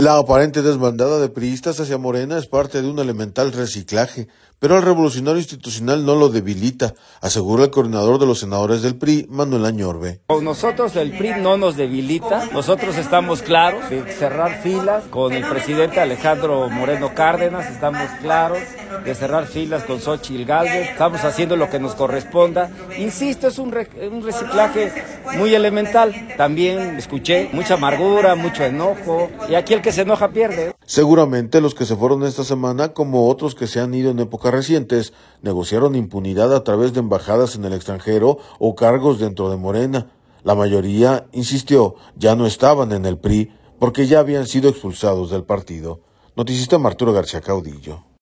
La aparente desbandada de priistas hacia Morena es parte de un elemental reciclaje, pero al revolucionario institucional no lo debilita, asegura el coordinador de los senadores del PRI, Manuel Añorbe. Con nosotros el PRI no nos debilita, nosotros estamos claros de cerrar filas con el presidente Alejandro Moreno Cárdenas, estamos claros de cerrar filas con Xóchitl Gálvez, estamos haciendo lo que nos corresponda. Insisto, es un reciclaje muy elemental. También escuché mucha amargura, mucho enojo, y aquí el que se enoja pierde. Seguramente los que se fueron esta semana, como otros que se han ido en épocas recientes, negociaron impunidad a través de embajadas en el extranjero o cargos dentro de Morena. La mayoría, insistió, ya no estaban en el PRI porque ya habían sido expulsados del partido. Noticista Arturo García Caudillo.